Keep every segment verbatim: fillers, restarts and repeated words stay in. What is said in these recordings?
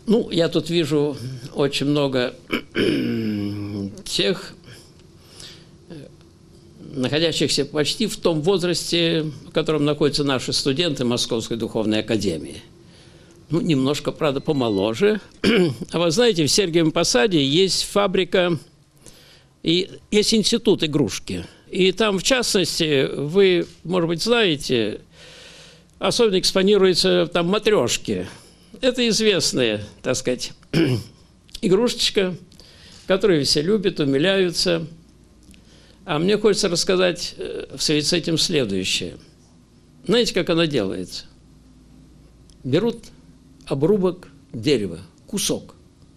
Ну, я тут вижу очень много тех, находящихся почти в том возрасте, в котором находятся наши студенты Московской духовной академии. Ну, немножко, правда, помоложе. А вы знаете, в Сергиевом Посаде есть фабрика, и есть институт игрушки. И там, в частности, вы, может быть, знаете, особенно экспонируются там матрешки. Это известная, так сказать, игрушечка, которую все любят, умиляются. А мне хочется рассказать в связи с этим следующее. Знаете, как она делается? Берут обрубок дерева, кусок.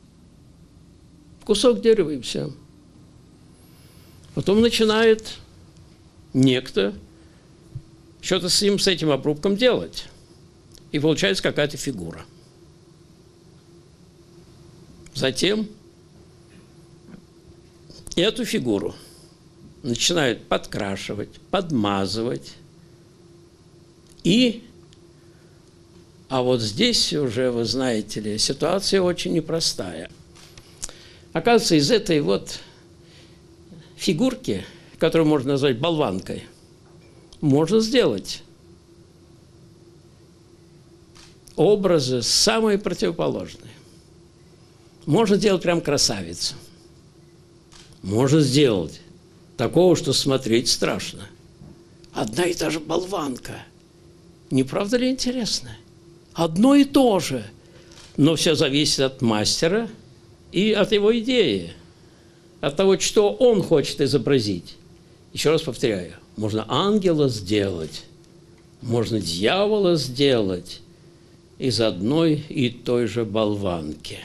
Кусок дерева и все. Потом начинает некто что-то с ним, с этим обрубком делать. И получается какая-то фигура. Затем эту фигуру начинают подкрашивать, подмазывать. И, а вот здесь уже, вы знаете ли, ситуация очень непростая. Оказывается, из этой вот фигурки, которую можно назвать болванкой, можно сделать образы самые противоположные. Можно сделать прям красавицу. Можно сделать такого, что смотреть страшно. Одна и та же болванка. Не правда ли интересно? Одно и то же. Но все зависит от мастера и от его идеи. От того, что он хочет изобразить. Еще раз повторяю. Можно ангела сделать. Можно дьявола сделать из одной и той же болванки.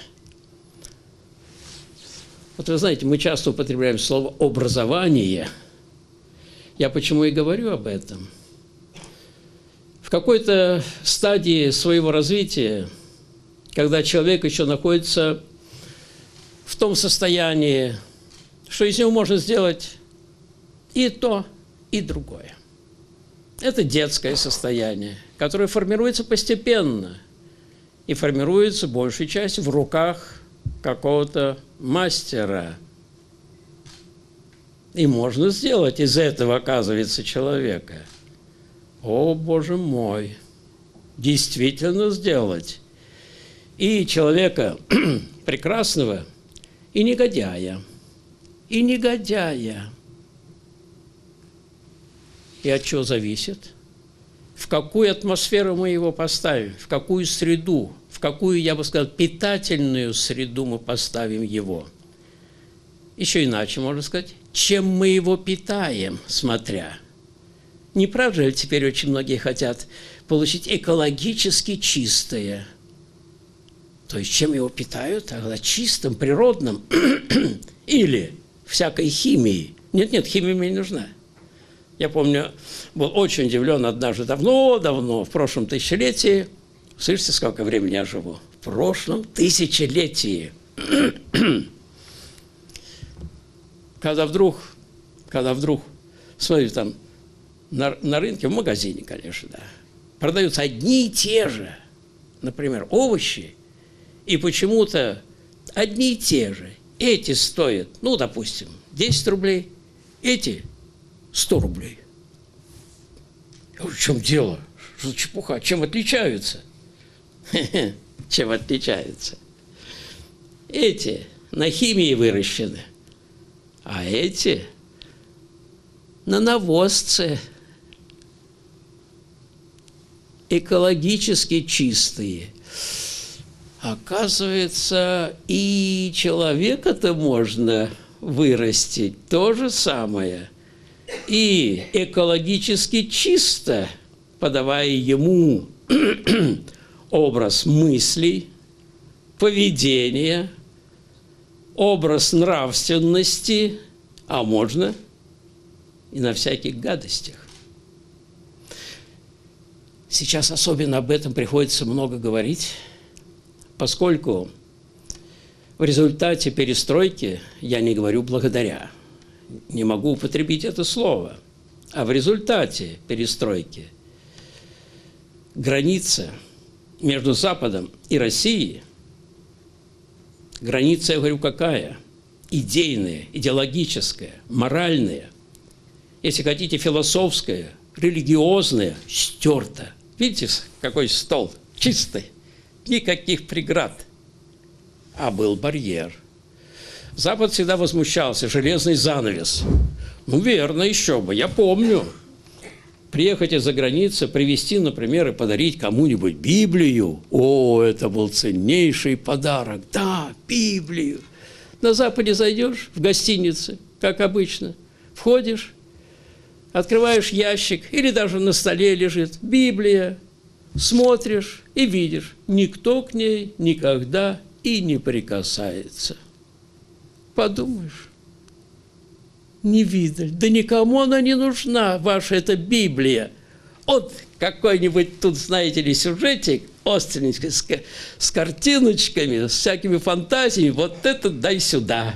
Вот вы знаете, мы часто употребляем слово «образование». Я почему и говорю об этом. В какой-то стадии своего развития, когда человек еще находится в том состоянии, что из него можно сделать и то, и другое. Это детское состояние, которое формируется постепенно и формируется большей частью в руках какого-то мастера. И можно сделать из этого, оказывается, человека. О, Боже мой! Действительно сделать. И человека прекрасного, и негодяя. И негодяя. И от чего зависит? В какую атмосферу мы его поставим, в какую среду, в какую, я бы сказал, питательную среду мы поставим его. Еще иначе можно сказать, чем мы его питаем, смотря. Не правда ли теперь очень многие хотят получить экологически чистое? То есть чем его питают? Тогда чистым, природным или всякой химией. Нет-нет, химия мне не нужна. Я помню, был очень удивлен однажды давно-давно, в прошлом тысячелетии. Слышите, сколько времени я живу? В прошлом тысячелетии. Когда вдруг, когда вдруг, смотрите, там на, на рынке, в магазине, конечно, да, продаются одни и те же, например, овощи, и почему-то одни и те же. Эти стоят, ну, допустим, десять рублей, эти сто рублей. Я говорю, в чем дело? Что за чепуха? Чем отличаются? Чем отличаются? Эти на химии выращены, а эти на навозце. Экологически чистые. Оказывается, и человека-то можно вырастить то же самое. И экологически чисто, подавая ему образ мыслей, поведения, образ нравственности, а можно и на всяких гадостях. Сейчас особенно об этом приходится много говорить, поскольку в результате перестройки, я не говорю благодаря, не могу употребить это слово, а в результате перестройки граница между Западом и Россией Граница, я говорю, какая? Идейная, идеологическая, моральная, если хотите, философская, религиозная, стерта. Видите, какой стол? Чистый. Никаких преград. А был барьер. Запад всегда возмущался. Железный занавес. Ну, верно, еще бы. Я помню. Приехать из-за границы, привезти, например, и подарить кому-нибудь Библию. О, это был ценнейший подарок. Да, Библию. На Западе зайдешь в гостинице, как обычно. Входишь, открываешь ящик, или даже на столе лежит Библия. Смотришь и видишь, никто к ней никогда и не прикасается. Подумаешь, не видали, да никому она не нужна, ваша эта Библия. Вот какой-нибудь тут, знаете ли, сюжетик остренький, с, с картиночками, с всякими фантазиями, вот это дай сюда.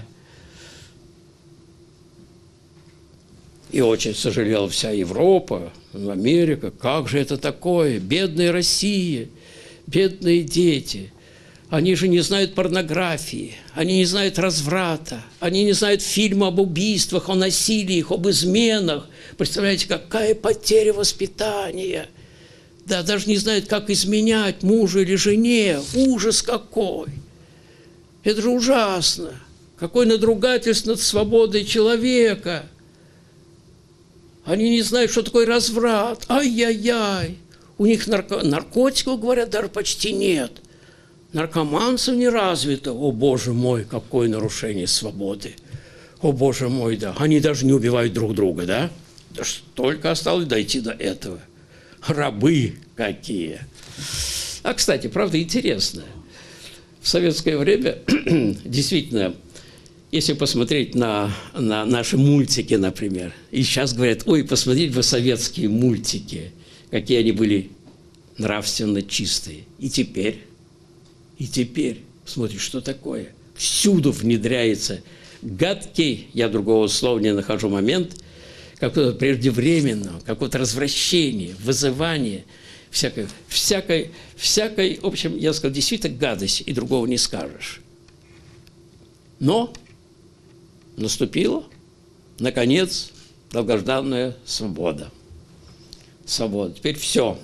И очень сожалела вся Европа, Америка. Как же это такое? Бедная Россия, бедные дети. Они же не знают порнографии, они не знают разврата, они не знают фильма об убийствах, о насилии, об изменах. Представляете, какая потеря воспитания. Да, даже не знают, как изменять мужу или жене. Ужас какой! Это же ужасно! Какое надругательство над свободой человека! Они не знают, что такое разврат. Ай-яй-яй! У них нарко... наркотиков, говорят, даже почти нет. Наркоманцев не развито. О, Боже мой, какое нарушение свободы. О, Боже мой, да. Они даже не убивают друг друга, да? Да только осталось дойти до этого. Рабы какие. А, кстати, правда, интересно. В советское время действительно... Если посмотреть на, на наши мультики, например, и сейчас говорят, ой, посмотрите вы советские мультики, какие они были нравственно чистые. И теперь, и теперь, смотришь, что такое? Всюду внедряется гадкий, я другого слова не нахожу, момент какого-то преждевременного, какого-то развращения, вызывания, всякой, всякой, всякой, в общем, я сказал, действительно гадость, и другого не скажешь. Но... наступила, наконец, долгожданная свобода. Свобода. Теперь все.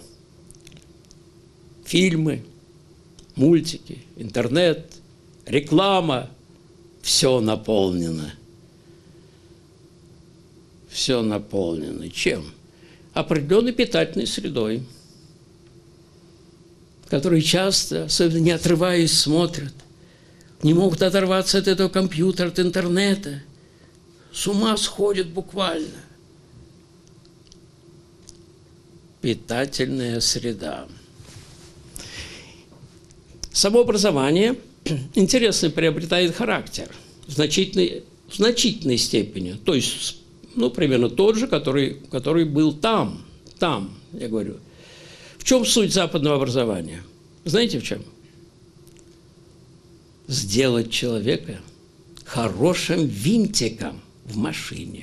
Фильмы, мультики, интернет, реклама. Все наполнено. Все наполнено. Чем? Определенной питательной средой, которую часто, особенно не отрываясь, смотрят. Не могут оторваться от этого компьютера, от интернета. С ума сходят буквально. Питательная среда. Само образование, интересно, приобретает характер в значительной, в значительной степени. То есть, ну, примерно тот же, который, который был там. Там, я говорю. В чем суть западного образования? Знаете, в чем? Сделать человека хорошим винтиком в машине.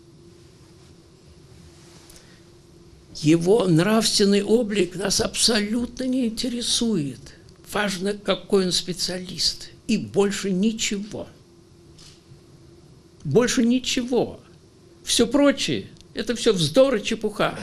Его нравственный облик нас абсолютно не интересует. Важно, какой он специалист. И больше ничего. Больше ничего. Все прочее – это все вздор и чепуха.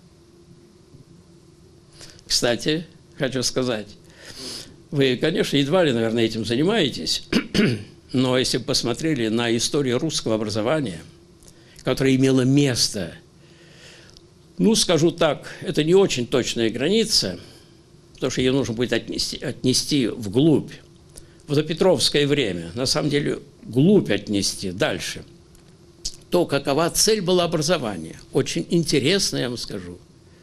Кстати, хочу сказать, вы, конечно, едва ли, наверное, этим занимаетесь, но если бы посмотрели на историю русского образования, которое имело место, ну, скажу так, это не очень точная граница, потому что ее нужно будет отнести, отнести вглубь, в допетровское время, на самом деле, глубь отнести, дальше, то какова цель была образования. Очень интересно, я вам скажу.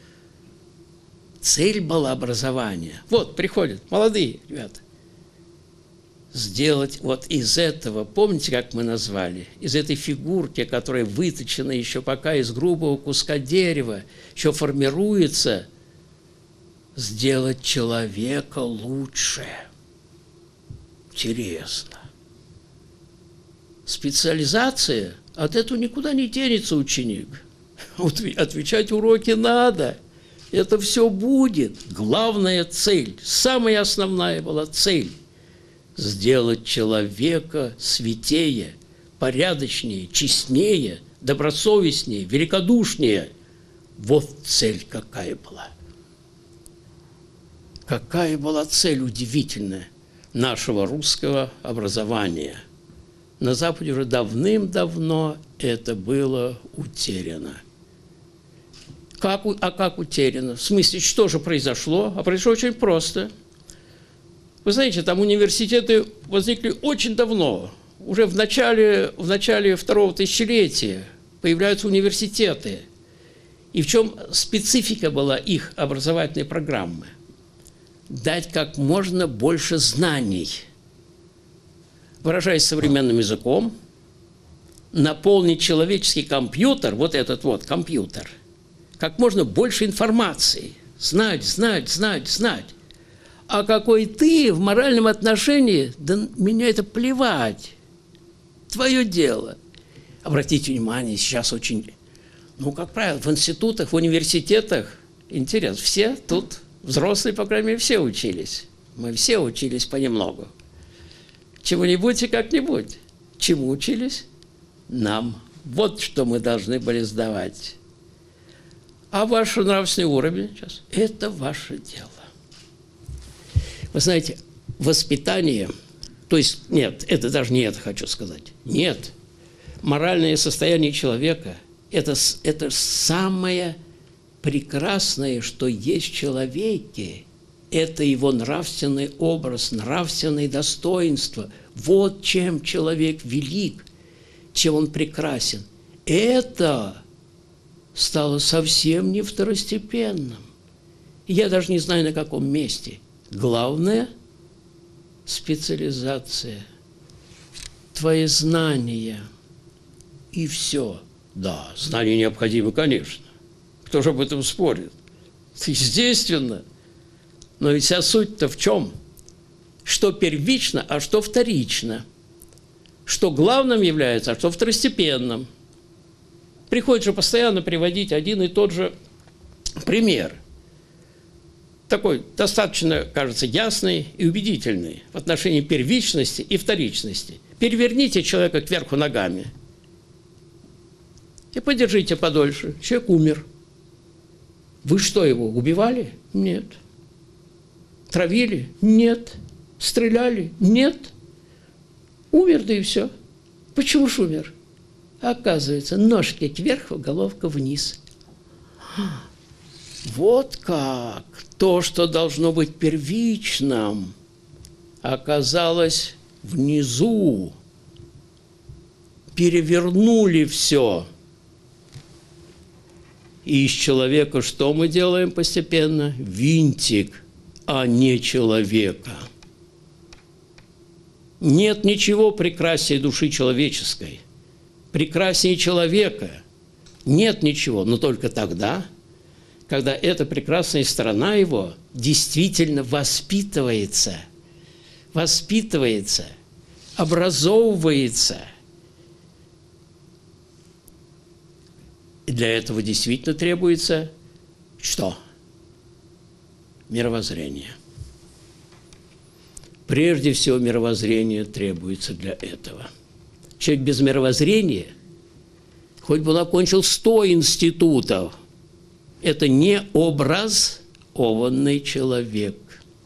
Цель была образования. Вот, приходят молодые ребята. Сделать вот из этого, помните, как мы назвали, из этой фигурки, которая выточена еще пока из грубого куска дерева, еще формируется, сделать человека лучше. Интересно. Специализация, от этого никуда не денется ученик. Отвечать уроки надо. Это все будет. Главная цель, самая основная была цель. сделать человека святее, порядочнее, честнее, добросовестнее, великодушнее. Вот цель какая была. Какая была цель удивительная нашего русского образования. На Западе уже давным-давно это было утеряно. Как, а как утеряно? В смысле, что же произошло? А произошло очень просто. Вы знаете, там университеты возникли очень давно. Уже в начале, в начале второго тысячелетия появляются университеты. И в чем специфика была их образовательной программы? Дать как можно больше знаний. Выражаясь современным языком, наполнить человеческий компьютер, вот этот вот компьютер, как можно больше информации. Знать, знать, знать, знать. А какой ты в моральном отношении, да меня это плевать. Твое дело. Обратите внимание, сейчас очень, ну, как правило, в институтах, в университетах, интересно, все тут, взрослые, по крайней мере, все учились. Мы все учились понемногу. Чему-нибудь и как-нибудь. Чему учились? Нам. Вот что мы должны были сдавать. А ваш нравственный уровень сейчас – это ваше дело. Вы знаете, воспитание, то есть, нет, это даже не это хочу сказать. Нет, моральное состояние человека – это, это самое прекрасное, что есть в человеке. Это его нравственный образ, нравственное достоинство. Вот чем человек велик, чем он прекрасен. Это стало совсем не второстепенным. Я даже не знаю, на каком месте. Главное – специализация, твои знания и все. Да, знания необходимы, конечно. Кто же об этом спорит? Естественно. Но ведь вся суть-то в чем? Что первично, а что вторично? Что главным является, а что второстепенным? Приходится же постоянно приводить один и тот же пример. Такой достаточно, кажется, ясный и убедительный в отношении первичности и вторичности. Переверните человека кверху ногами и подержите подольше. Человек умер. Вы что, его убивали? Нет. Травили? Нет. Стреляли? Нет. Умер, да и все. Почему ж умер? Оказывается, ножки кверху, головка вниз. Вот как то, что должно быть первичным, оказалось внизу. Перевернули все. И из человека что мы делаем постепенно? Винтик, а не человека. Нет ничего прекраснее души человеческой, прекраснее человека. Нет ничего, но только тогда, когда эта прекрасная сторона его действительно воспитывается, воспитывается, образовывается. И для этого действительно требуется что? Мировоззрение. Прежде всего, мировоззрение требуется для этого. Человек без мировоззрения, хоть бы он окончил сто институтов, это не образованный человек.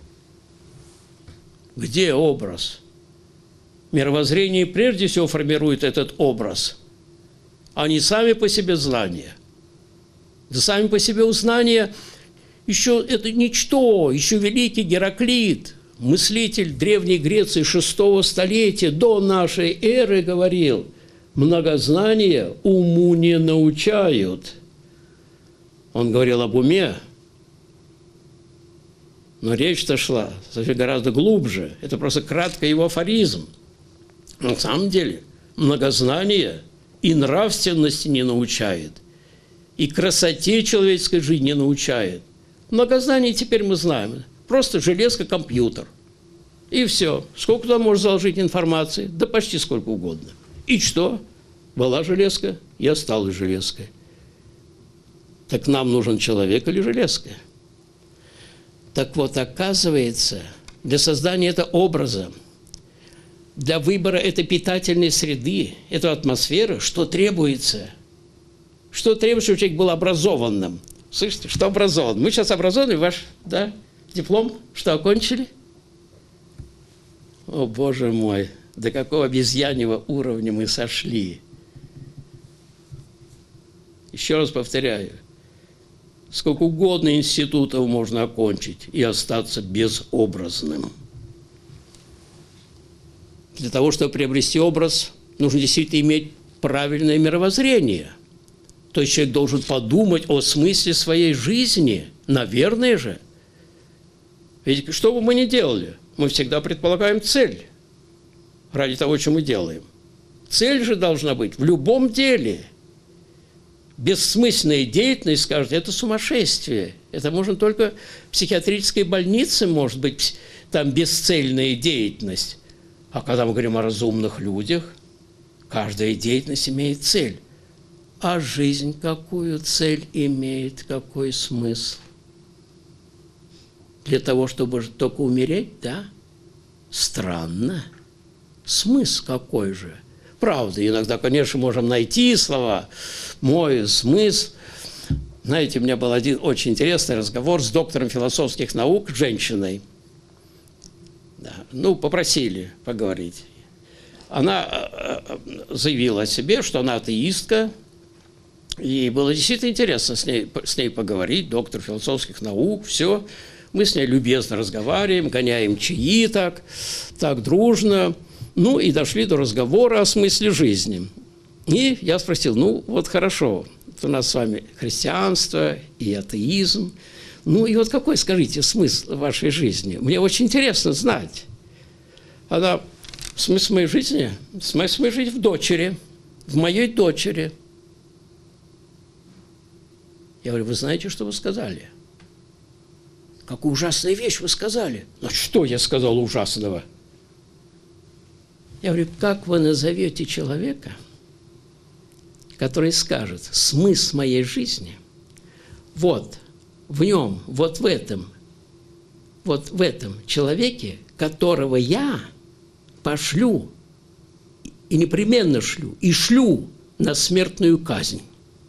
Где образ? Мировоззрение прежде всего формирует этот образ. Они сами по себе знания. Да сами по себе знания еще это ничто, еще великий Гераклит, мыслитель Древней Греции шестого столетия до нашей эры говорил: многознания уму не научают. Он говорил об уме, но речь-то шла гораздо глубже. Это просто краткий его афоризм. На самом деле многознание и нравственности не научает, и красоте человеческой жизни не научает. Многознание теперь мы знаем. Просто железка, компьютер. И все. Сколько туда можно заложить информации? Да почти сколько угодно. И что? Была железка, я стал железкой. Так нам нужен человек или железка? Так вот, оказывается, для создания этого образа для выбора этой питательной среды, этой атмосферы, что требуется? Что требуется, чтобы человек был образованным? Слышите, что образован? Мы сейчас образованы, ваш, да, диплом, что окончили? О, Боже мой, до какого обезьяньего уровня мы сошли. Еще раз повторяю, сколько угодно институтов можно окончить и остаться безобразным. Для того, чтобы приобрести образ, нужно действительно иметь правильное мировоззрение. То есть человек должен подумать о смысле своей жизни. Наверное же. Ведь что бы мы ни делали, мы всегда предполагаем цель ради того, что мы делаем. Цель же должна быть в любом деле. Бессмысленная деятельность, скажут, это сумасшествие. Это можно только в психиатрической больнице, может быть, там бесцельная деятельность. А когда мы говорим о разумных людях, каждая деятельность имеет цель. А жизнь какую цель имеет, какой смысл? Для того, чтобы только умереть, да? Странно. Смысл какой же? Правда, иногда, конечно, можем найти слова. Мой смысл. Знаете, у меня был один очень интересный разговор с доктором философских наук, женщиной. Да. Ну, попросили поговорить. Она заявила о себе, что она атеистка. И было действительно интересно с ней, с ней поговорить, доктор философских наук, все. Мы с ней любезно разговариваем, гоняем чаи так, так дружно. Ну, и дошли до разговора о смысле жизни. И я спросил, ну, вот хорошо, у нас с вами христианство и атеизм. Ну, и вот какой, скажите, смысл вашей жизни? Мне очень интересно знать. Она, смысл моей жизни? Смысл моей жизни в дочери, в моей дочери. Я говорю, вы знаете, что вы сказали? Какую ужасную вещь вы сказали? Ну, что я сказал ужасного? Я говорю, как вы назовете человека, который скажет, смысл моей жизни, вот в нем, вот в этом, вот в этом человеке, которого я пошлю, и непременно шлю, и шлю на смертную казнь.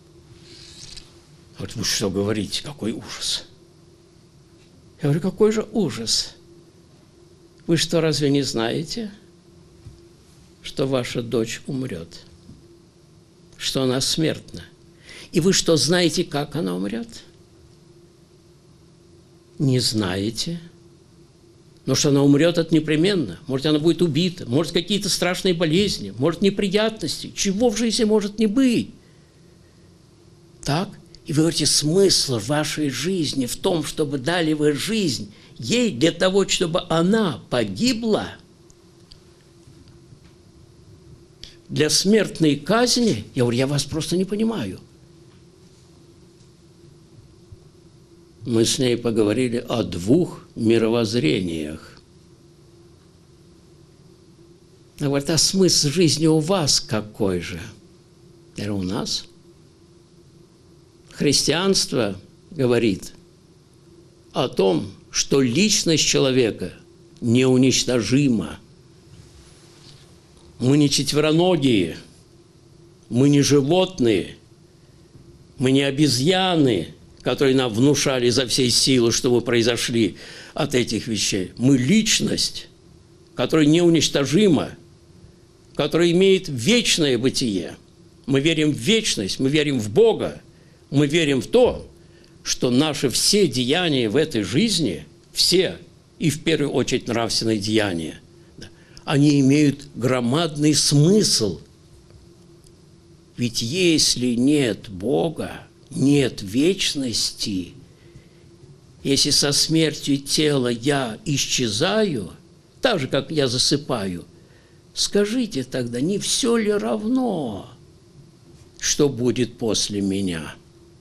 Вот вы что говорите, какой ужас. Я говорю, какой же ужас? Вы что, разве не знаете, что ваша дочь умрет? Что она смертна? И вы что, знаете, как она умрет? Не знаете. Но что она умрет, это непременно. Может, она будет убита, может, какие-то страшные болезни, может, неприятности. Чего в жизни может не быть? Так? И вы говорите, смысл вашей жизни в том, чтобы дали вы жизнь ей для того, чтобы она погибла для смертной казни? Я говорю, я вас просто не понимаю. Мы с ней поговорили о двух мировоззрениях. Она говорит, а смысл жизни у вас какой же? Я говорю, у нас? Христианство говорит о том, что личность человека неуничтожима. Мы не четвероногие, мы не животные, мы не обезьяны, которые нам внушали изо всей силы, что мы произошли от этих вещей. Мы личность, которая неуничтожима, которая имеет вечное бытие. Мы верим в вечность, мы верим в Бога. Мы верим в то, что наши все деяния в этой жизни, все, и в первую очередь нравственные деяния, они имеют громадный смысл. Ведь если нет Бога, нет вечности, если со смертью тела я исчезаю, так же, как я засыпаю, скажите тогда, не все ли равно, что будет после меня?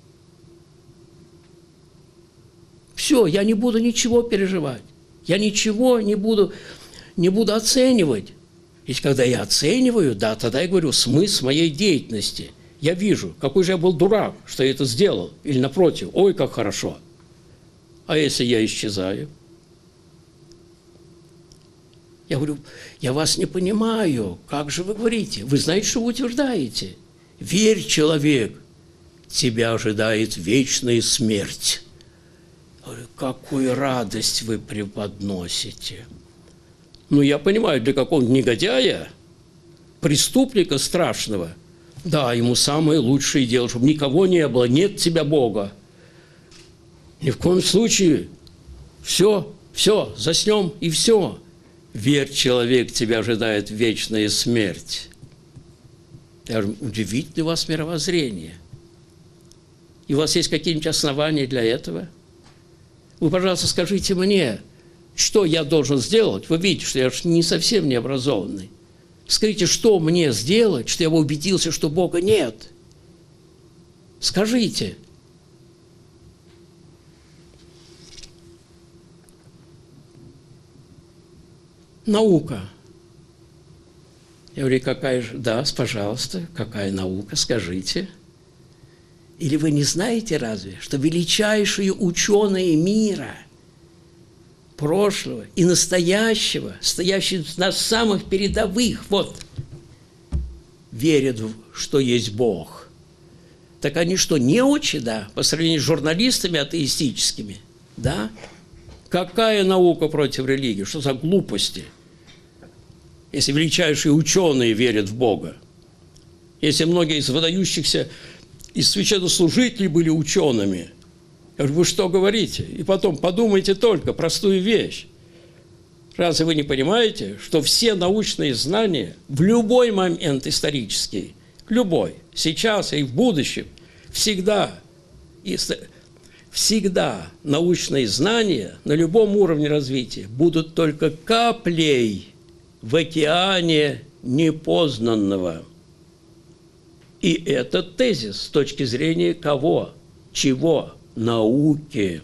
Все, я не буду ничего переживать. Я ничего не буду, не буду оценивать. Ведь когда я оцениваю, да, тогда я говорю, смысл моей деятельности. Я вижу, какой же я был дурак, что я это сделал. Или напротив, ой, как хорошо. А если я исчезаю? Я говорю, я вас не понимаю, как же вы говорите? Вы знаете, что вы утверждаете? Верь, человек, тебя ожидает вечная смерть. Я говорю, какую радость вы преподносите. Ну, я понимаю, для какого-то негодяя, преступника страшного, да, ему самое лучшее дело, чтобы никого не было, нет тебя, Бога. Ни в коем случае. Все, все, заснем и все. Верь, человек, тебя ожидает вечная смерть. Я говорю, удивительное у вас мировоззрение. И у вас есть какие-нибудь основания для этого? Вы, пожалуйста, скажите мне, что я должен сделать? Вы видите, что я же не совсем необразованный. Скажите, что мне сделать, что я бы убедился, что Бога нет? Скажите. Наука. Я говорю, какая же? Да, пожалуйста, какая наука, скажите. Или вы не знаете разве, что величайшие ученые мира, прошлого и настоящего, стоящие на самых передовых, вот, верят, что есть Бог. Так они что, неучи, да, по сравнению с журналистами атеистическими, да? Какая наука против религии? Что за глупости? Если величайшие ученые верят в Бога, если многие из выдающихся, из священнослужителей были учеными, я говорю, вы что говорите? И потом подумайте только простую вещь. Разве вы не понимаете, что все научные знания в любой момент исторический, любой, сейчас и в будущем, всегда, всегда научные знания на любом уровне развития будут только каплей в океане непознанного. И это тезис с точки зрения кого? Чего? Науки.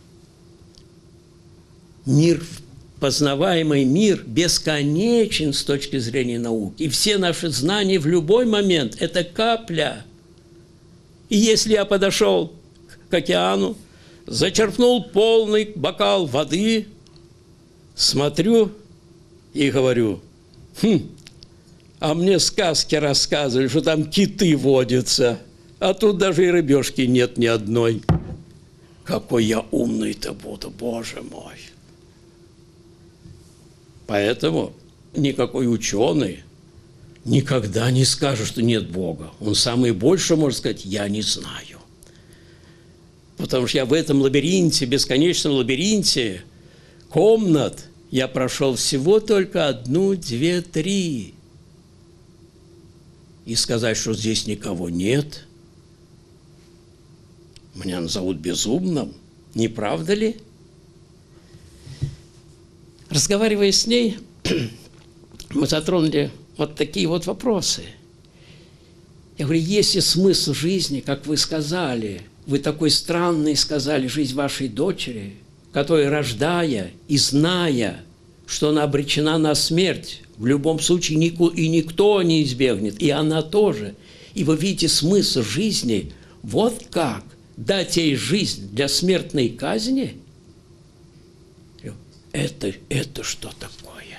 Мир, познаваемый мир бесконечен с точки зрения науки. И все наши знания в любой момент – это капля. И если я подошел к океану, зачерпнул полный бокал воды, смотрю и говорю, хм, а мне сказки рассказывали, что там киты водятся, а тут даже и рыбешки нет ни одной. Какой я умный-то буду, Боже мой! Поэтому никакой ученый никогда не скажет, что нет Бога. Он самое большее может сказать, я не знаю. Потому что я в этом лабиринте, бесконечном лабиринте комнат, я прошел всего только одну, две, три. И сказать, что здесь никого нет, меня назовут безумным, не правда ли? Разговаривая с ней, мы затронули вот такие вот вопросы. Я говорю, есть ли смысл жизни, как вы сказали, вы такой странный сказали, жизнь вашей дочери, которая, рождая и зная, что она обречена на смерть, в любом случае и никто не избегнет, и она тоже. И вы видите смысл жизни, вот как дать ей жизнь для смертной казни? Это, это что такое?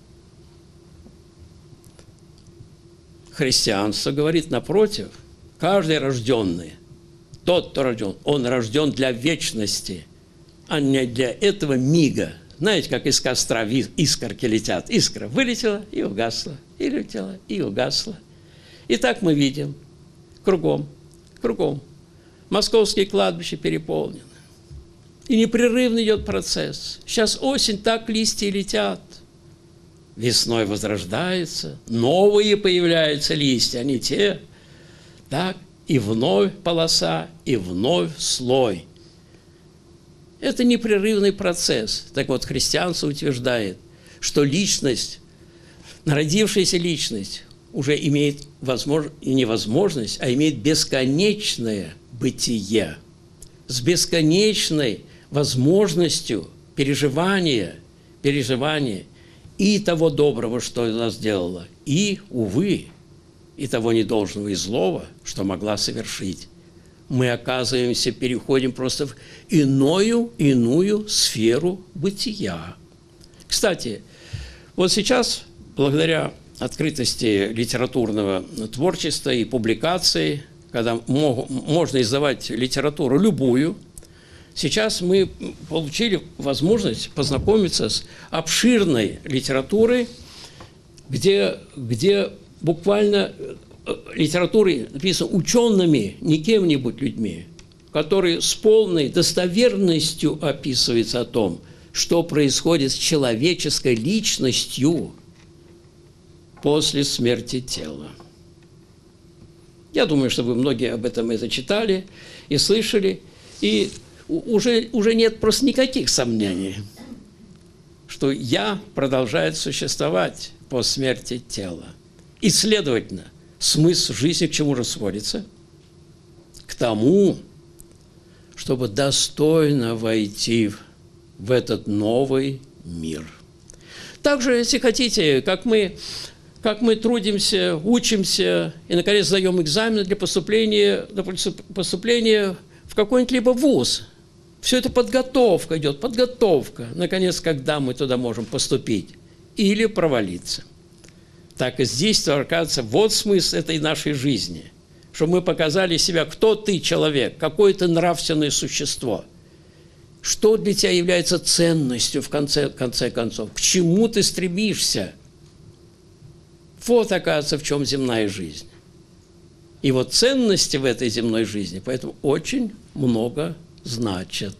Христианство говорит, напротив, каждый рожденный, тот, кто рожден, он рожден для вечности, а не для этого мига. Знаете, как из костра искорки летят. Искра вылетела и угасла, и летела, и угасла. И так мы видим кругом, кругом. Московские кладбища переполнены. И непрерывно идет процесс. Сейчас осень, так листья летят. Весной возрождается, новые появляются листья, а не те. Так, и вновь полоса, и вновь слой. Это непрерывный процесс. Так вот, христианство утверждает, что личность, народившаяся личность, уже имеет возможность, и невозможность, а имеет бесконечное бытие с бесконечной возможностью переживания, переживания и того доброго, что она сделала, и, увы, и того недолжного и злого, что могла совершить. Мы оказываемся, переходим просто в иную, иную сферу бытия. Кстати, Вот сейчас, благодаря открытости литературного творчества и публикаций, когда мог, можно издавать литературу любую, сейчас мы получили возможность познакомиться с обширной литературой, где, где буквально литературой написано учеными, не кем-нибудь людьми, которые с полной достоверностью описываются о том, что происходит с человеческой личностью после смерти тела. Я думаю, что вы многие об этом это читали и слышали, и уже, уже нет просто никаких сомнений, что «я» продолжает существовать по смерти тела. И, следовательно, смысл жизни к чему же сводится? К тому, чтобы достойно войти в этот новый мир. Также, если хотите, как мы, как мы трудимся, учимся и, наконец, сдаем экзамены для поступления, для поступления в какой-нибудь либо вуз. Все это подготовка идет, подготовка. Наконец, когда мы туда можем поступить или провалиться. Так и здесь, оказывается, вот смысл этой нашей жизни. Чтобы мы показали себя, кто ты, человек, какое ты нравственное существо. Что для тебя является ценностью в конце, конце концов? К чему ты стремишься? Вот, оказывается, в чем земная жизнь. И вот ценности в этой земной жизни, поэтому очень много значат.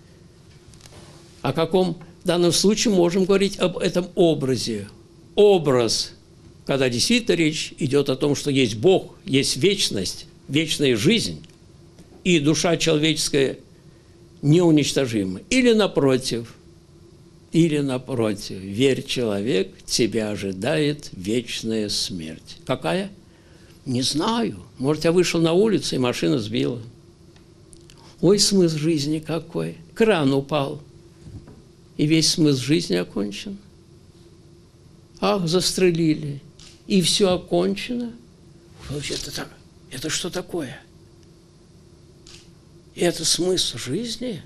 О каком в данном случае можем говорить об этом образе? Образ, когда действительно речь идет о том, что есть Бог, есть вечность, вечная жизнь, и душа человеческая неуничтожима. Или напротив, или напротив, верь, человек, тебя ожидает вечная смерть. Какая? Не знаю. Может, я вышел на улицу, и машина сбила. Ой, смысл жизни какой. Кран упал, и весь смысл жизни окончен. Ах, застрелили, и все окончено. Это, это что такое? Это смысл жизни?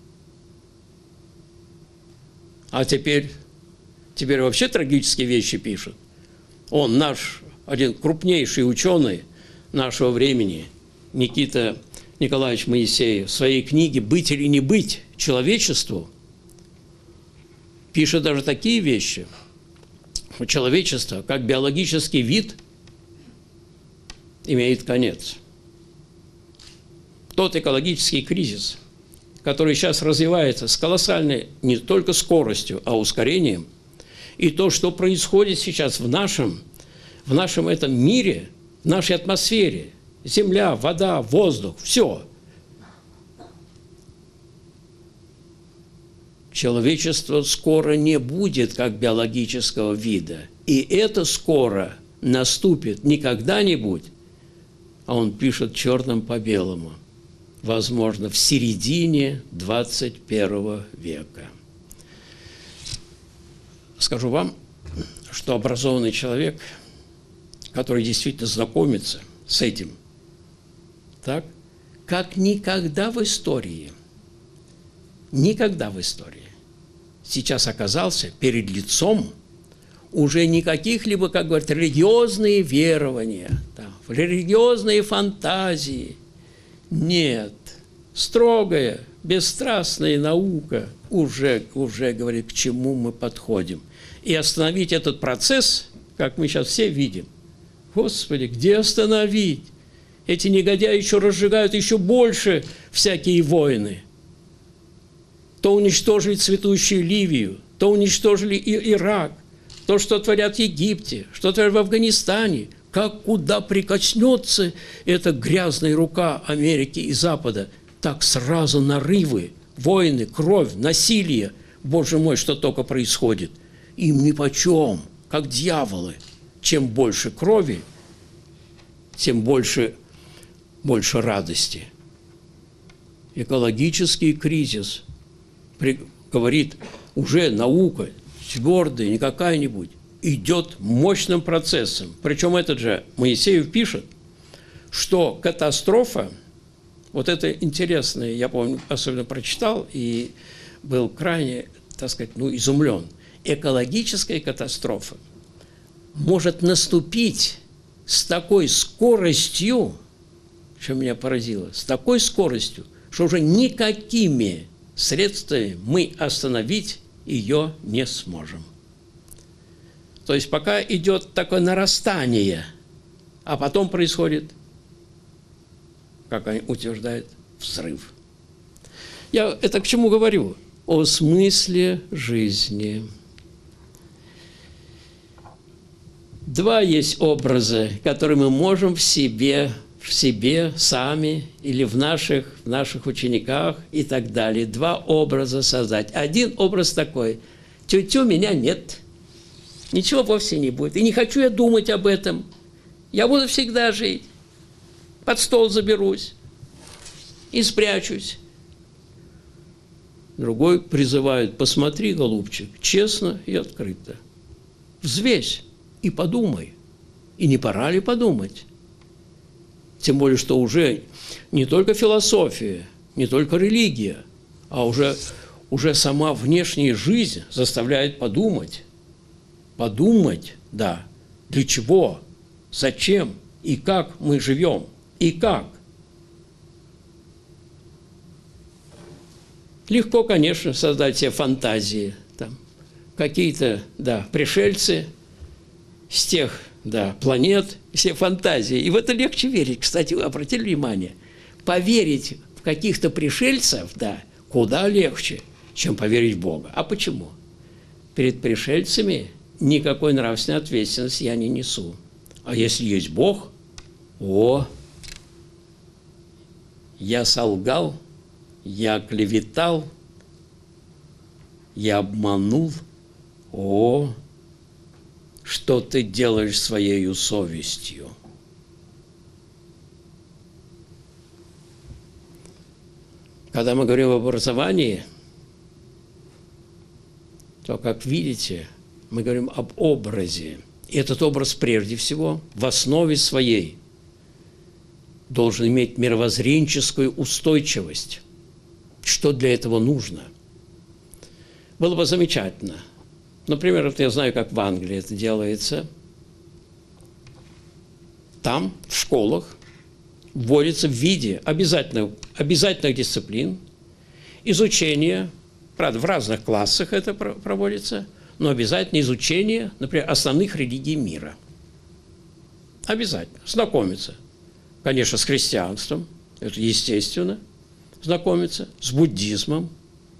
А теперь, теперь вообще трагические вещи пишут. Он, наш один крупнейший ученый нашего времени, Никита Николаевич Моисеев, в своей книге «Быть или не быть человечеству» пишет даже такие вещи. Человечество, как биологический вид, имеет конец. Тот экологический кризис, который сейчас развивается с колоссальной не только скоростью, а ускорением, и то, что происходит сейчас в нашем, в нашем этом мире, в нашей атмосфере, земля, вода, воздух, все. Человечество скоро не будет как биологического вида. И это скоро наступит не когда-нибудь, а он пишет черным по белому, возможно, в середине двадцать первого века. Скажу вам, что образованный человек, который действительно знакомится с этим, так, как никогда в истории, никогда в истории, сейчас оказался перед лицом уже не каких-либо, как говорят, религиозные верования, там, религиозные фантазии. Нет, строгая, бесстрастная наука уже, уже говорит, к чему мы подходим. И остановить этот процесс, как мы сейчас все видим, Господи, где остановить? Эти негодяи еще разжигают еще больше всякие войны. То уничтожили цветущую Ливию, то уничтожили и Ирак, то, что творят в Египте, что творят в Афганистане. Как куда прикоснется эта грязная рука Америки и Запада, так сразу нарывы, войны, кровь, насилие. Боже мой, что только происходит. Им нипочем, как дьяволы. Чем больше крови, тем больше, больше радости. Экологический кризис, говорит уже наука, твердая, не какая-нибудь, идет мощным процессом. Причем этот же Моисеев пишет, что катастрофа, вот это интересное, я помню, особенно прочитал и был крайне, так сказать, ну, изумлен. экологическая катастрофа может наступить с такой скоростью, что меня поразило, с такой скоростью, что уже никакими средствами мы остановить ее не сможем. То есть пока идет такое нарастание, а потом происходит, как они утверждают, взрыв. Я это к чему говорю? О смысле жизни. Два есть образа, которые мы можем в себе, в себе сами или в наших, в наших учениках и так далее. Два образа создать. Один образ такой. Тю-тю, меня нет. Ничего вовсе не будет. И не хочу я думать об этом. Я буду всегда жить. Под стол заберусь и спрячусь. Другой призывает: посмотри, голубчик, честно и открыто. Взвесь и подумай. И не пора ли подумать? Тем более, что уже не только философия, не только религия, а уже, уже сама внешняя жизнь заставляет подумать. Подумать, да, для чего, зачем и как мы живем, и как. Легко, конечно, создать себе фантазии. Там какие-то, да, пришельцы с тех, да, планет, все фантазии. И в это легче верить. Кстати, вы обратили внимание, поверить в каких-то пришельцев, да, куда легче, чем поверить в Бога. А почему? Перед пришельцами никакой нравственной ответственности я не несу. А если есть Бог, о, я солгал, я клеветал, я обманул, о, что ты делаешь своей совестью? Когда мы говорим об образовании, то, как видите, мы говорим об образе. И этот образ прежде всего в основе своей должен иметь мировоззренческую устойчивость. Что для этого нужно? Было бы замечательно. Например, вот я знаю, как в Англии это делается. Там, в школах, вводится в виде обязательных, обязательных дисциплин изучение, правда, в разных классах это проводится, но обязательно изучение, например, основных религий мира. Обязательно. Знакомиться, конечно, с христианством, это естественно, знакомиться с буддизмом,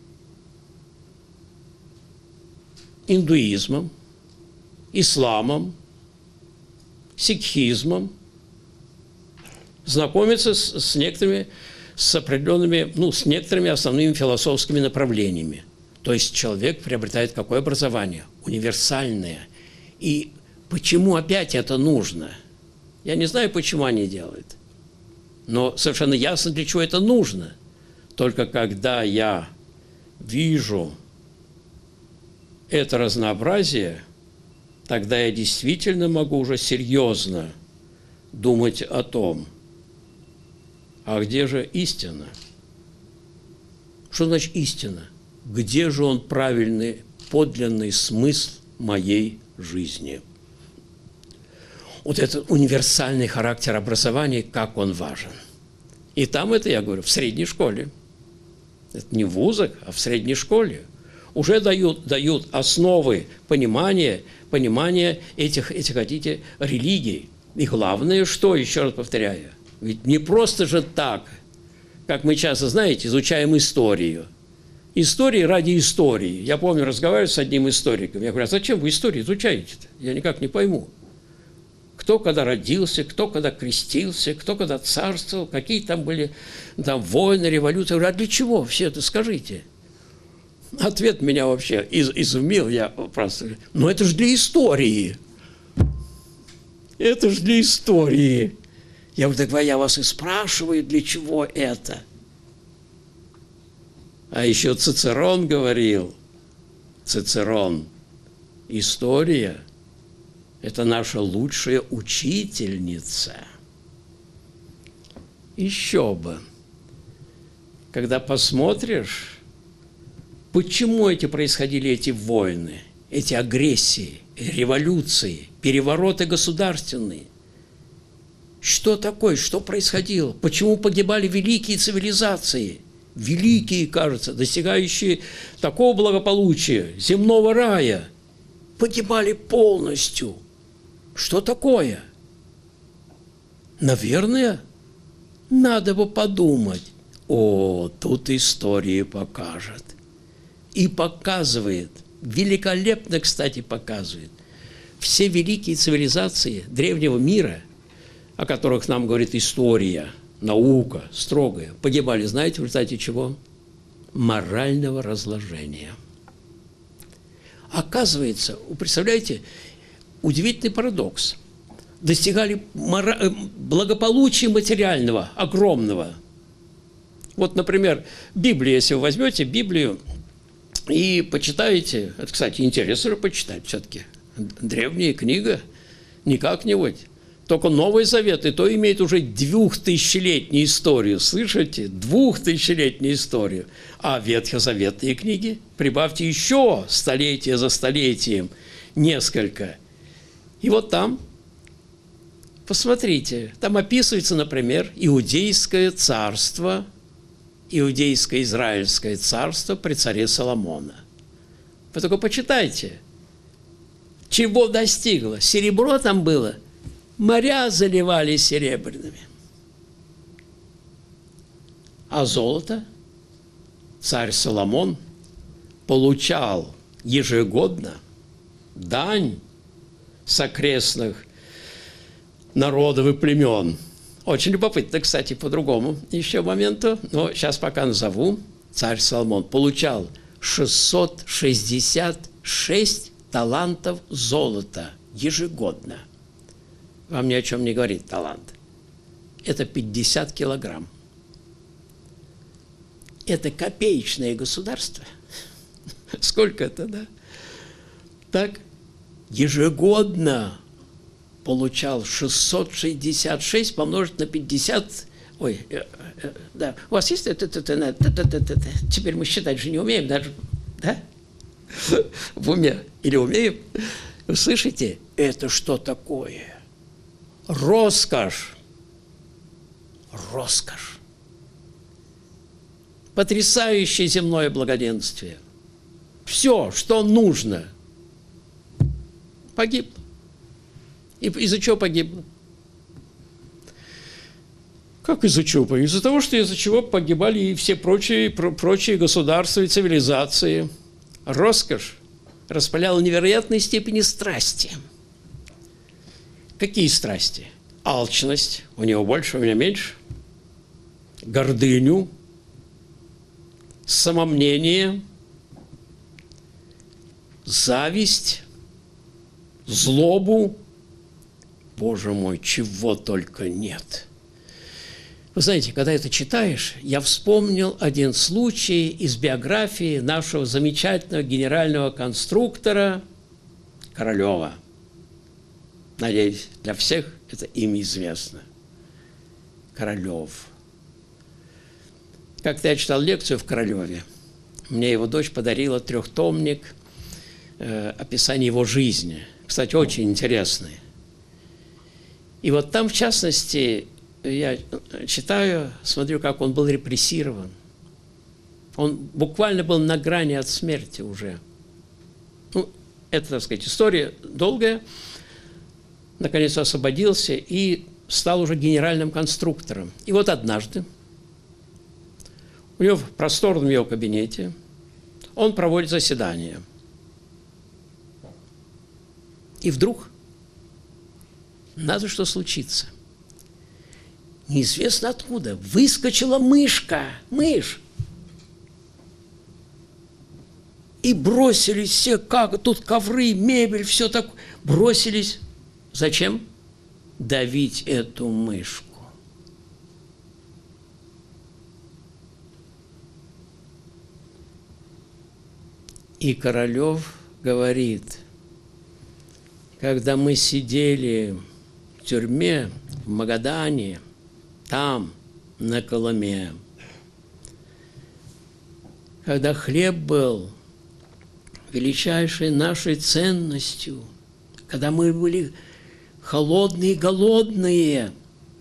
индуизмом, исламом, сикхизмом, знакомиться с, с некоторыми, с определенными, ну, с некоторыми основными философскими направлениями. То есть человек приобретает какое образование? Универсальное. И почему опять это нужно? Я не знаю, почему они делают. Но совершенно ясно, для чего это нужно. Только когда я вижу это разнообразие, тогда я действительно могу уже серьезно думать о том, а где же истина? Что значит истина? Где же он правильный, подлинный смысл моей жизни? Вот этот универсальный характер образования, как он важен. И там это, я говорю, в средней школе. Это не в вузах, а в средней школе. Уже дают, дают основы понимания, понимания этих, этих, хотите, религий. И главное, что, еще раз повторяю, ведь не просто же так, как мы часто, знаете, изучаем историю. Истории ради истории. Я помню, разговариваю с одним историком. Я говорю: а зачем вы историю изучаете-то? Я никак не пойму. Кто когда родился, кто когда крестился, кто когда царствовал, какие там были там войны, революции. Я говорю: а для чего все это, скажите? Ответ меня вообще из, изумил. Я просто: ну это же для истории. Это же для истории. Я говорю: так я вас и спрашиваю, для чего это? А еще Цицерон говорил, Цицерон, история – это наша лучшая учительница. Еще бы. Когда посмотришь, почему эти происходили эти войны, эти агрессии, революции, перевороты государственные. Что такое? Что происходило? Почему погибали великие цивилизации? Великие, кажется, достигающие такого благополучия, земного рая, погибали полностью. Что такое? Наверное, надо бы подумать. О, тут история покажет. И показывает, великолепно, кстати, показывает. Все великие цивилизации древнего мира, о которых нам говорит история, наука строгая, погибали, знаете, в результате чего? Морального разложения. Оказывается, вы представляете, удивительный парадокс. Достигали мора... благополучия материального, огромного. Вот, например, Библию, если вы возьмете Библию и почитаете, это, кстати, интересно почитать все-таки, древняя книга, не как-нибудь. Только Новый Завет, и то имеет уже двухтысячелетнюю историю. Слышите? Двухтысячелетнюю историю. А ветхозаветные книги, прибавьте еще столетие за столетием, несколько. И вот там, посмотрите, там описывается, например, Иудейское царство, Иудейско-Израильское царство при царе Соломона. Вы только почитайте, чего достигло. Серебро там было. Моря заливали серебряными. А золото царь Соломон получал ежегодно дань с окрестных народов и племен. Очень любопытно, кстати, по-другому еще моменту, но сейчас пока назову. Царь Соломон получал шестьсот шестьдесят шесть талантов золота ежегодно. Вам ни о чем не говорит талант. Это пятьдесят килограмм. Это копеечное государство. Сколько это, да? Так, ежегодно получал шестьсот шестьдесят шесть помножить на пятьдесят. Ой, э, э, да. У вас есть это? Теперь мы считать же не умеем даже, да? В уме. Или умеем? Вы слышите? Это что такое? Роскошь. Роскошь. Потрясающее земное благоденствие. Все, что нужно, погибло. И из-за чего погибло? Как из-за чего? Из-за того, что из-за чего погибали и все прочие, про, прочие государства и цивилизации. Роскошь распаляла невероятной степени страсти. Какие страсти? Алчность, у него больше, у меня меньше. Гордыню, самомнение, зависть, злобу. Боже мой, чего только нет. Вы знаете, когда это читаешь, я вспомнил один случай из биографии нашего замечательного генерального конструктора Королева. Надеюсь, для всех это имя известно. Королев. Как-то я читал лекцию в Королеве. Мне его дочь подарила трехтомник э, описания его жизни. Кстати, очень интересный. И вот там, в частности, я читаю, смотрю, как он был репрессирован. Он буквально был на грани от смерти уже. Ну, это, так сказать, история долгая. Наконец освободился и стал уже генеральным конструктором. И вот однажды у него в просторном его кабинете он проводит заседание. И вдруг надо что случится. Неизвестно откуда выскочила мышка, мышь. И бросились все, как тут ковры, мебель, все так, бросились. Зачем? Давить эту мышку. И Королев говорит, когда мы сидели в тюрьме в Магадане, там, на Колыме, когда хлеб был величайшей нашей ценностью, когда мы были холодные и голодные,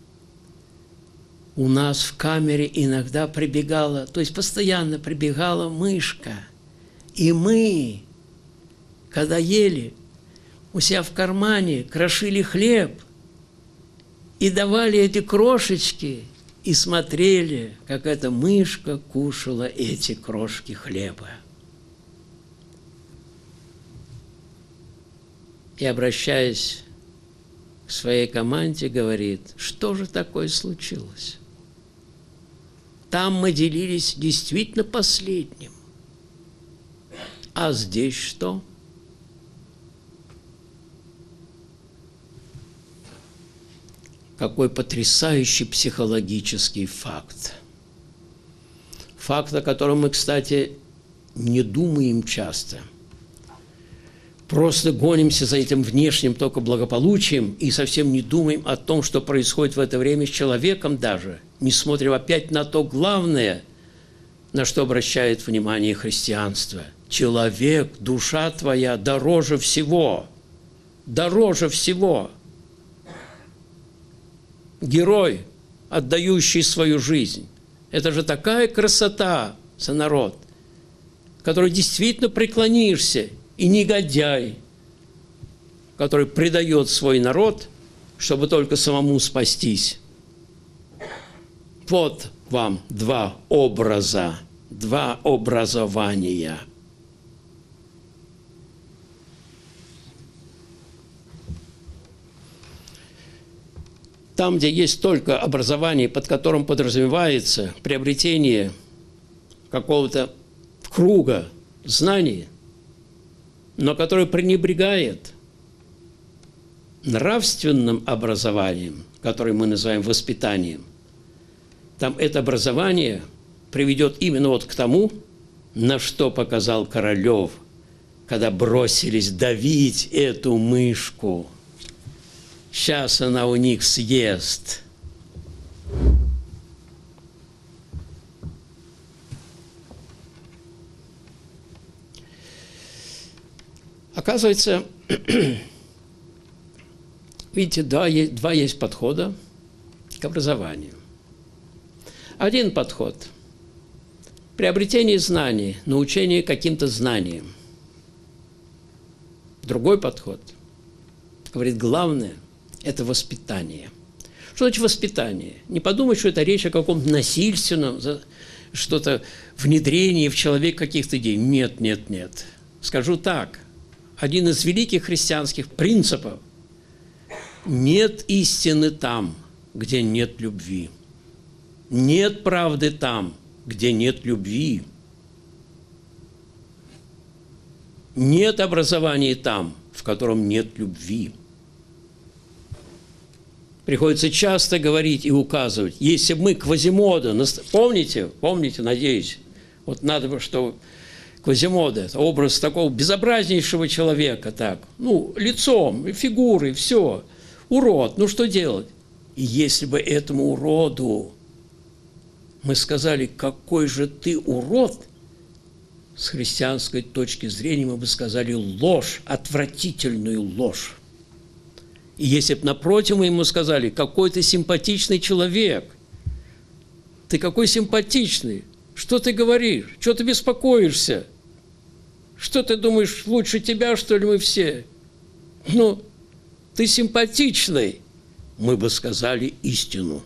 у нас в камере иногда прибегала, то есть постоянно прибегала мышка. И мы, когда ели, у себя в кармане крошили хлеб и давали эти крошечки, и смотрели, как эта мышка кушала эти крошки хлеба. И, обращаясь к своей команде, говорит, что же такое случилось? Там мы делились действительно последним. А здесь что? Какой потрясающий психологический факт. Факт, о котором мы, кстати, не думаем часто. Просто гонимся за этим внешним только благополучием и совсем не думаем о том, что происходит в это время с человеком даже. Не смотрим опять на то главное, на что обращает внимание христианство. Человек, душа твоя дороже всего. Дороже всего. Герой, отдающий свою жизнь. Это же такая красота, сонарод, который действительно преклонишься, и негодяй, который предает свой народ, чтобы только самому спастись. Вот вам два образа, два образования. Там, где есть только образование, под которым подразумевается приобретение какого-то круга знаний, но который пренебрегает нравственным образованием, которое мы называем воспитанием, там это образование приведет именно вот к тому, на что показал Королев, когда бросились давить эту мышку. Сейчас она у них съест. Оказывается, видите, два есть, два есть подхода к образованию. Один подход – приобретение знаний, научение каким-то знаниям. Другой подход говорит, главное – это воспитание. Что значит воспитание? Не подумать, что это речь о каком-то насильственном, что-то внедрении в человека каких-то идей. Нет, нет, нет. Скажу так. Один из великих христианских принципов – нет истины там, где нет любви. Нет правды там, где нет любви. Нет образования там, в котором нет любви. Приходится часто говорить и указывать. Если бы мы Квазимода, помните, помните, надеюсь, вот надо бы, что Квазимода – это образ такого безобразнейшего человека, так, ну, лицом, фигурой, все, урод, ну что делать? И если бы этому уроду мы сказали, какой же ты урод, с христианской точки зрения мы бы сказали ложь, отвратительную ложь. И если бы напротив мы ему сказали, какой ты симпатичный человек, ты какой симпатичный, что ты говоришь, что ты беспокоишься, что ты думаешь, лучше тебя, что ли, мы все? Ну, ты симпатичный, мы бы сказали истину.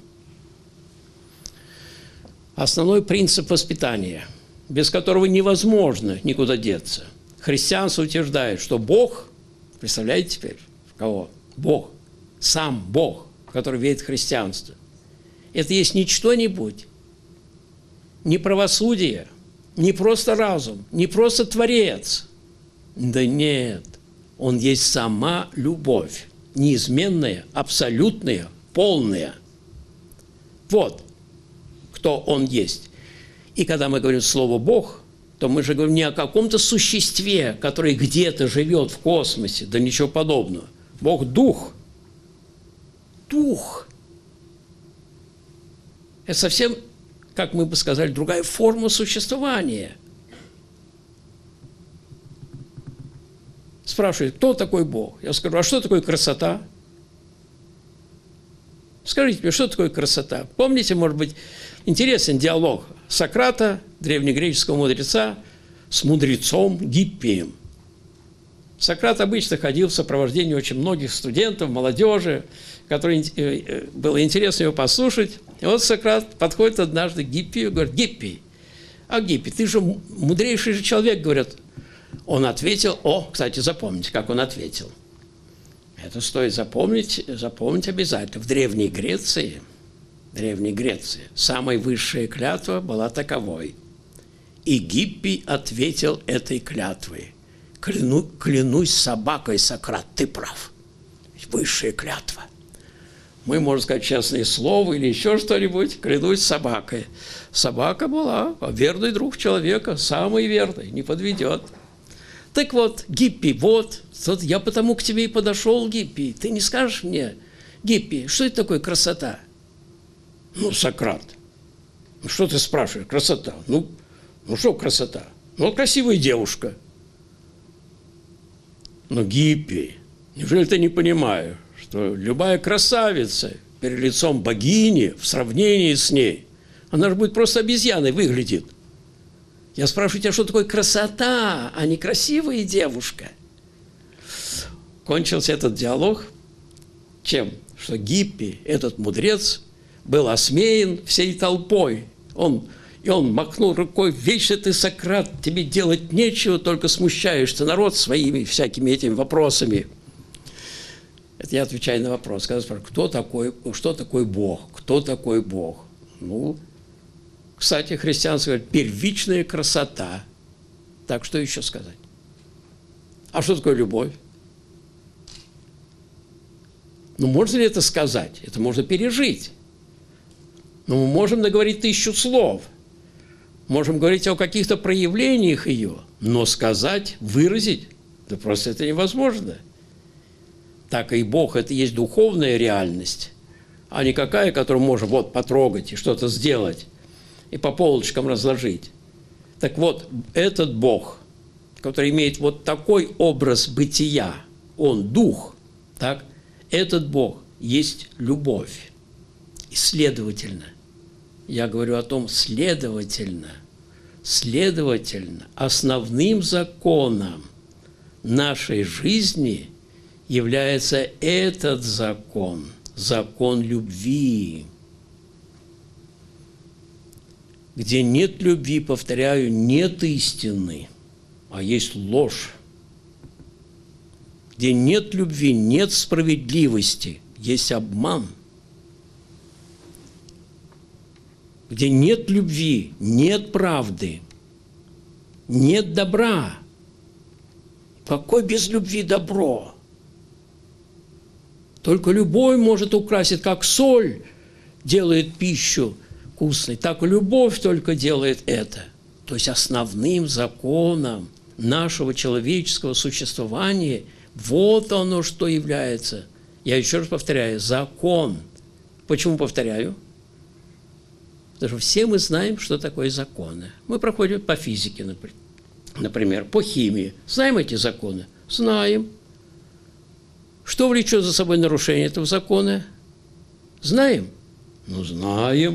Основной принцип воспитания, без которого невозможно никуда деться. Христианство утверждает, что Бог, представляете теперь, кого? Бог, сам Бог, который верит в христианство. Это есть не что-нибудь, не правосудие, не просто разум, не просто творец. Да нет, он есть сама любовь, неизменная, абсолютная, полная. Вот кто он есть. И когда мы говорим слово «Бог», то мы же говорим не о каком-то существе, которое где-то живет в космосе, да ничего подобного. Бог – дух. Дух. Это совсем, как мы бы сказали, другая форма существования. спрашивает, кто такой Бог? Я скажу, а что такое красота? Скажите мне, что такое красота? Помните, может быть, интересен диалог Сократа, древнегреческого мудреца, с мудрецом Гиппием. Сократ обычно ходил в сопровождении очень многих студентов, молодежи, которым было интересно его послушать. И вот Сократ подходит однажды к Гиппию и говорит, Гиппий, а Гиппий, ты же мудрейший же человек, говорят. Он ответил, о, кстати, запомните, как он ответил. Это стоит запомнить, запомнить обязательно. В Древней Греции, Древней Греции самая высшая клятва была таковой. И Гиппий ответил этой клятвой. Кляну, клянусь собакой, Сократ, ты прав. Высшая клятва. Мы, можно сказать, честное слово или еще что-нибудь, клянусь собакой. Собака была верный друг человека, самый верный, не подведет. Так вот, Гиппий, вот, вот я потому к тебе и подошел, Гиппий. Ты не скажешь мне, Гиппий, что это такое красота? Ну, Сократ, ну что ты спрашиваешь, красота? Ну, ну что красота? Ну, красивая девушка. Но Гиппий, неужели ты не понимаешь, что любая красавица перед лицом богини в сравнении с ней, она же будет просто обезьяной выглядит. Я спрашиваю тебя, что такое красота, а не красивая девушка? Кончился этот диалог чем? Что Гиппий, этот мудрец, был осмеян всей толпой. Он, и он махнул рукой, вечно ты, Сократ, тебе делать нечего, только смущаешь ты народ своими всякими этими вопросами. Это я отвечаю на вопрос. Когда спрашиваю, кто такой, что такое Бог? Кто такой Бог? Ну, кстати, христианство говорит, первичная красота. Так, что еще сказать? А что такое любовь? Ну, можно ли это сказать? Это можно пережить. Но мы можем наговорить тысячу слов. Можем говорить о каких-то проявлениях ее, но сказать, выразить, да просто это невозможно. Так и Бог – это есть духовная реальность, а не какая, которую можно вот потрогать и что-то сделать, и по полочкам разложить. Так вот, этот Бог, который имеет вот такой образ бытия, он дух, так, этот Бог есть любовь. И следовательно, я говорю о том, следовательно, следовательно, основным законом нашей жизни является этот закон, закон любви. Где нет любви, повторяю, нет истины, а есть ложь. Где нет любви, нет справедливости, есть обман. Где нет любви, нет правды, нет добра. Какое без любви добро? Только любовь может украсить, как соль делает пищу вкусной, так и любовь только делает это. То есть основным законом нашего человеческого существования вот оно, что является. Я еще раз повторяю, закон. Почему повторяю? Потому что все мы знаем, что такое законы. Мы проходим по физике, например, по химии. Знаем эти законы? Знаем. Что влечет за собой нарушение этого закона? Знаем? Ну, знаем.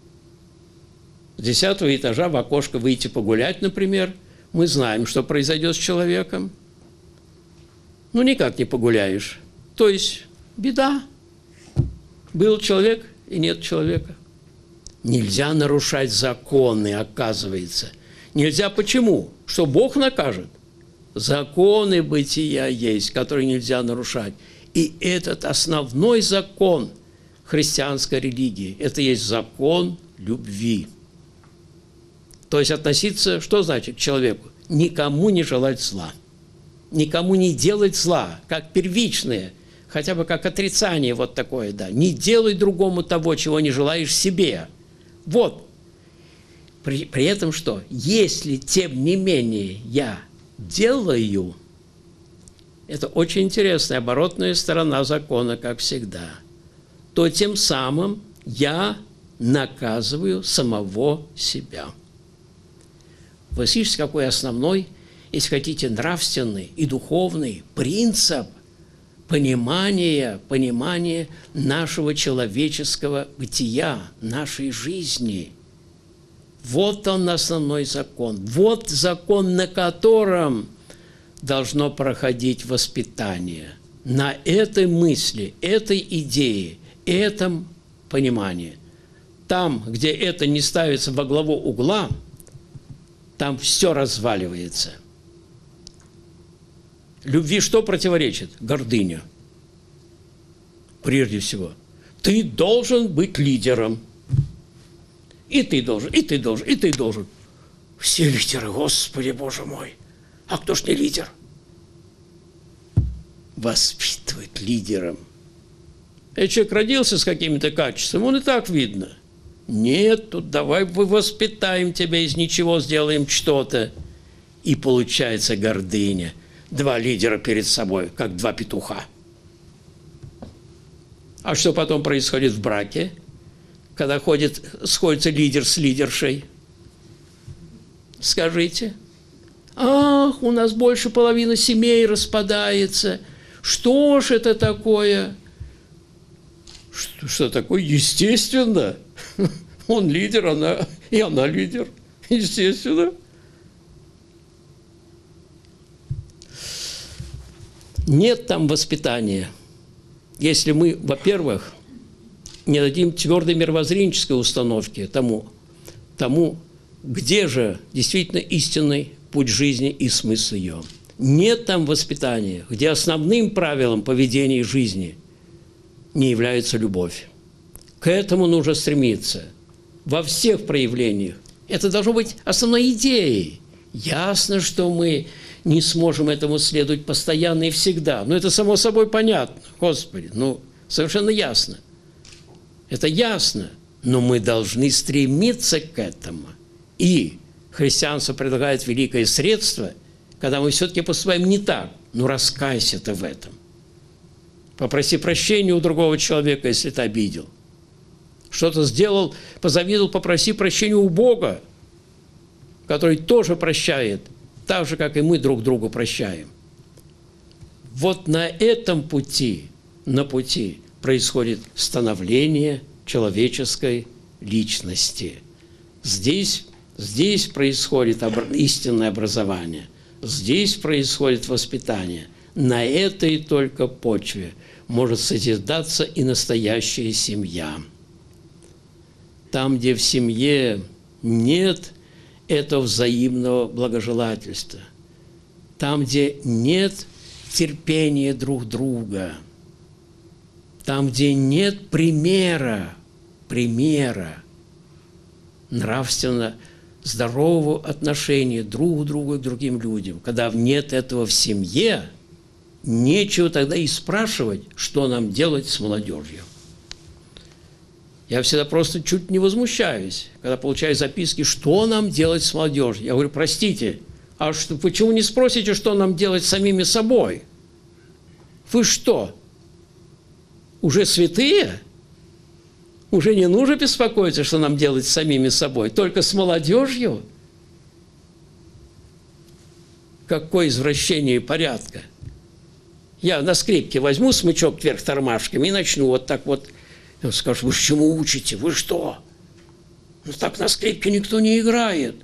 С десятого этажа в окошко выйти погулять, например, мы знаем, что произойдет с человеком. Ну, никак не погуляешь. То есть беда. Был человек и нет человека. Нельзя нарушать законы, оказывается. Нельзя почему? Что Бог накажет? Законы бытия есть, которые нельзя нарушать. И этот основной закон христианской религии – это есть закон любви. То есть относиться, что значит к человеку? Никому не желать зла. Никому не делать зла, как первичное, хотя бы как отрицание вот такое, да. Не делай другому того, чего не желаешь себе. Вот. При, при этом что? Если, тем не менее, я делаю, это очень интересная оборотная сторона закона, как всегда, то тем самым я наказываю самого себя. Вы слышите, какой основной если хотите, нравственный и духовный принцип понимания, понимания нашего человеческого бытия, нашей жизни. Вот он основной закон. Вот закон, на котором должно проходить воспитание. На этой мысли, этой идее, этом понимании. Там, где это не ставится во главу угла, там все разваливается. Любви что противоречит? Гордыня. Прежде всего. Ты должен быть лидером. И ты должен, и ты должен, и ты должен. Все лидеры, Господи, Боже мой. А кто ж не лидер? Воспитывает лидером. Этот человек родился с какими-то качествами, он и так видно. Нет, тут давай мы воспитаем тебя, из ничего сделаем что-то. И получается гордыня. Два лидера перед собой, как два петуха. А что потом происходит в браке, когда ходит, сходится лидер с лидершей? Скажите. Ах, у нас больше половины семей распадается. Что ж это такое? Что, что такое? Естественно. Он лидер, она, и она лидер. Естественно. Нет там воспитания. Если мы, во-первых, не дадим твердой мировоззренческой установки тому, тому, где же действительно истинный путь жизни и смысл ее. Нет там воспитания, где основным правилом поведения жизни не является любовь. К этому нужно стремиться во всех проявлениях. Это должно быть основной идеей. Ясно, что мы не сможем этому следовать постоянно и всегда. Но это само собой понятно. Господи, ну, совершенно ясно. Это ясно. Но мы должны стремиться к этому. И христианство предлагает великое средство, когда мы все-таки поступаем не так. Ну, раскайся ты в этом. Попроси прощения у другого человека, если ты обидел. Что-то сделал, позавидовал, попроси прощения у Бога, который тоже прощает, так же, как и мы друг другу прощаем. Вот на этом пути, на пути происходит становление человеческой личности. Здесь, здесь происходит истинное образование, здесь происходит воспитание. На этой только почве может созидаться и настоящая семья. Там, где в семье нет этого взаимного благожелательства, там, где нет терпения друг друга, там, где нет примера, примера нравственно здорового отношения друг к другу и к другим людям, когда нет этого в семье, нечего тогда и спрашивать, что нам делать с молодежью. Я всегда просто чуть не возмущаюсь, когда получаю записки, что нам делать с молодежью. Я говорю, простите, а что, почему не спросите, что нам делать с самими собой? Вы что, уже святые? Уже не нужно беспокоиться, что нам делать с самими собой, только с молодежью? Какое извращение порядка. Я на скрипке возьму смычок вверх тормашками и начну вот так вот. Он скажет, вы чему учите? Вы что? Ну так на скрипке никто не играет.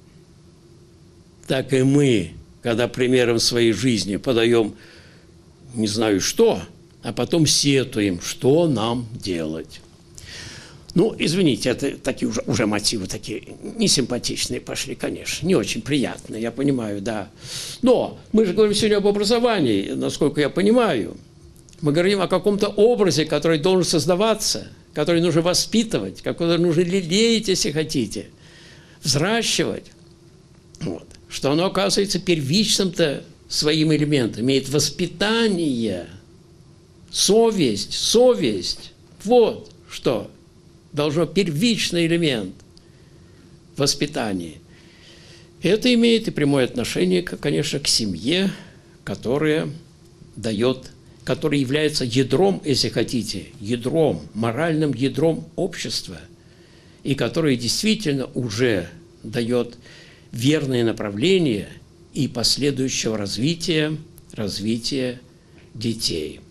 Так и мы, когда примером своей жизни подаем не знаю что, а потом сетуем, что нам делать. Ну, извините, это такие уже, уже мотивы такие несимпатичные пошли, конечно, не очень приятные, я понимаю, да. Но мы же говорим сегодня об образовании, насколько я понимаю. Мы говорим о каком-то образе, который должен создаваться, который нужно воспитывать, который нужно лелеять, если хотите, взращивать. Вот. Что оно оказывается первичным-то своим элементом, имеет воспитание, совесть, совесть. Вот что должно первичный элемент воспитания. Это имеет и прямое отношение, конечно, к семье, которая дает, которая является ядром, если хотите, ядром, моральным ядром общества, и которая действительно уже дает верное направление и последующего развития, развития детей.